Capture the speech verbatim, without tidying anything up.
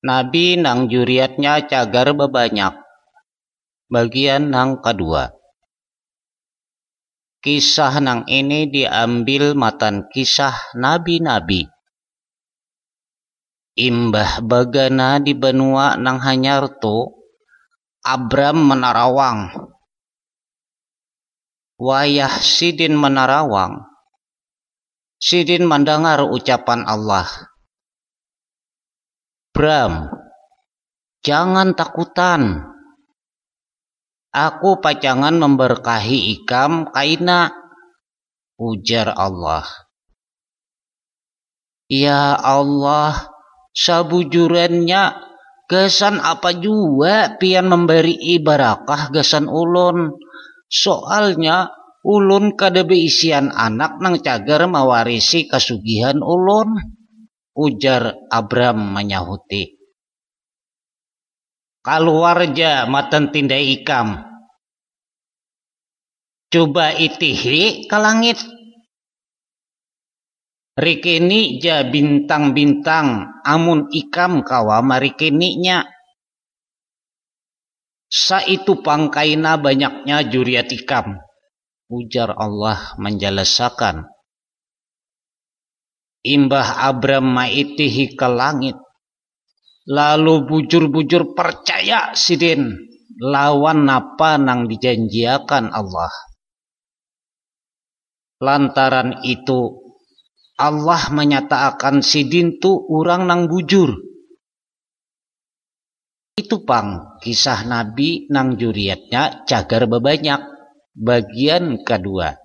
Nabi nang juriatnya cagar bebanyak. Bagian nang kedua. Kisah nang ini diambil matan kisah nabi-nabi. Imbah bagana di benua nang hanyarto, Abram menarawang. Wayah sidin menarawang. Sidin mendengar ucapan Allah. Bram, jangan takutan. Aku pacangan memberkahi ikam kaina, ujar Allah. Ya Allah, sabujurannya gesan apa juga pian memberi barakah gesan ulun. Soalnya ulun kada beisian anak nang cagar mewarisi kasugihan ulun, ujar Abram menyahuti. Keluar ja matan tindai ikam. Coba itihi ke langit. Rikini ja bintang-bintang amun ikam kawa marikininya. Sa itu pangkaina banyaknya juriat ikam, ujar Allah menjelasakan. Imbah Abram maitihi ke langit. Lalu bujur-bujur percaya sidin lawan napa nang dijanjiakan Allah. Lantaran itu Allah menyatakan sidin tu orang nang bujur. Itu pang kisah Nabi nang juriatnya cagar bebanyak. Bagian kedua.